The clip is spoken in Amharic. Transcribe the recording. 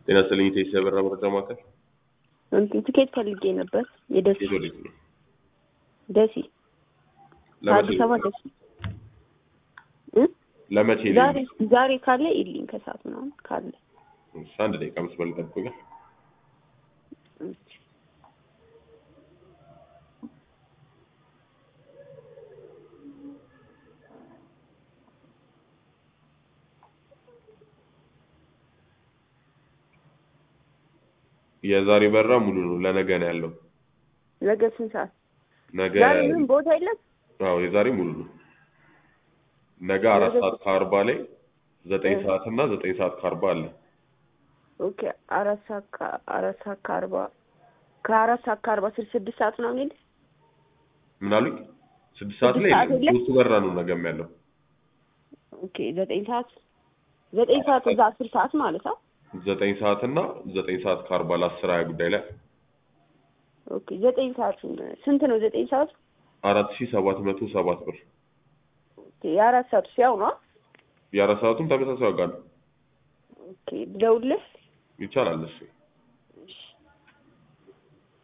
ጤና ይስጥልኝ የበራ መረጃ ማዕከል ትኬት ፈልጌ ነበር የደሴ የዶሊት ነው ደሴ አዲስ አበባ ደሴ ለመቼ ዛሬ ካለ ኢሊን ከሰዓት ምናምን ካለ አንድ ደቂቃ መስመር ልጠብቅህ የዛሬ በራ ሙሉ ነው ለነገ ነው ያለው ነገ ስንት ሰዓት ነገ ዛሬ ምን ቦታ የለም አዎ የዛሬ ሙሉ ነው ነገ 4:40 ላይ 9 ሰዓት እና 9:40 አለ ኦኬ 4:40 ከ4:40 6 ሰዓት ነው እንዴ ምን አሉኝ 6 ሰዓት ላይ ሶስቱ በራ ነው ነገም ያለው ኦኬ 9 ሰዓት እዛ 10 ሰዓት ማለት ነው 9 ሰዓት እና 9:40 ለ10 ጉዳይ ላይ ኦኬ 9 ሰዓት ስንት ነው 9 ሰዓት 4707 ብር ኦኬ የአራት ሰዓት ሲያው ነው የአራት ሰዓቱም ተመሳሳይ ዋጋ ነው ኦኬ ደውልልህ ይቻላል እሺ